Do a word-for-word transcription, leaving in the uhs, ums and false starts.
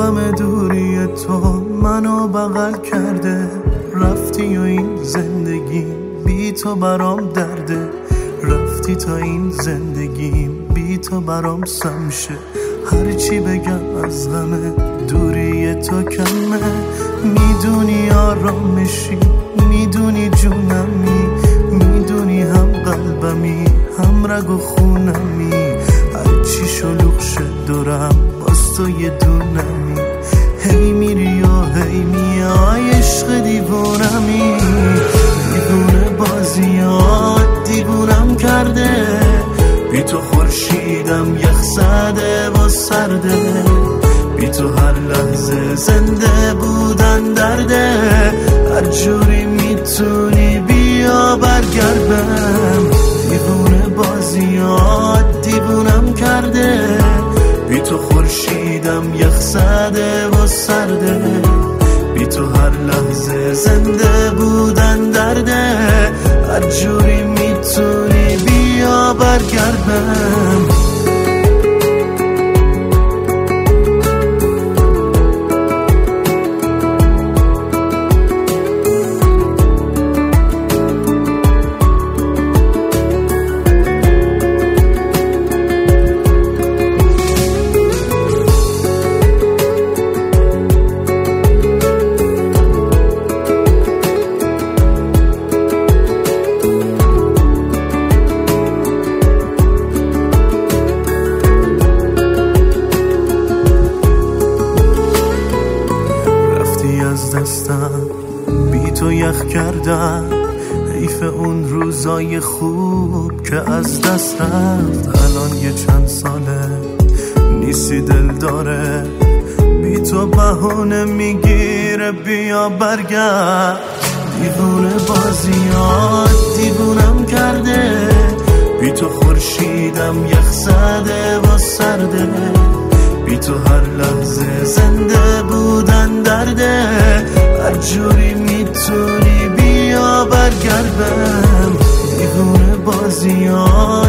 غم دوری تو منو بغل کرده، رفتی و این زندگی بی تو برام درده، رفتی تا این زندگی بی تو برام سم شه. هرچی بگم از غم دوری تو کمه، میدونی آرامشی، میدونی جونمی، میدونی هم قلبمی هم رگ و خونمی. هرچی شلوغ شد دورم باز تو یه دونمی، هی میری و هی میای عشق دیوونمی. دیوونه بازیات دیوونم کرده، بی تو خورشیدم یخ زده و سرده، بی تو هر لحظه زنده بودن درده. هر جوری میتونی بیا برگردم، دیوونه بازیات دیوونم کرده، بی تو خورشیدم یخ زده و سرده، بی تو هر لحظه زنده بودن درده. هر جوری میتونی بیا برگردم. دستم بی تو یخ کردم، حیف اون روزای خوب که از دست رفت. الان یه چند ساله نیستی دل داره، بی تو بهونه میگیره بیا برگرد. دیوونه بازیات دیوونم کرده، بی تو خورشیدم یخ زده و سرده، بی تو هر لحظه زنده بودن درده. هر جوری میتونی بیا برگردم، دیوونه بازیات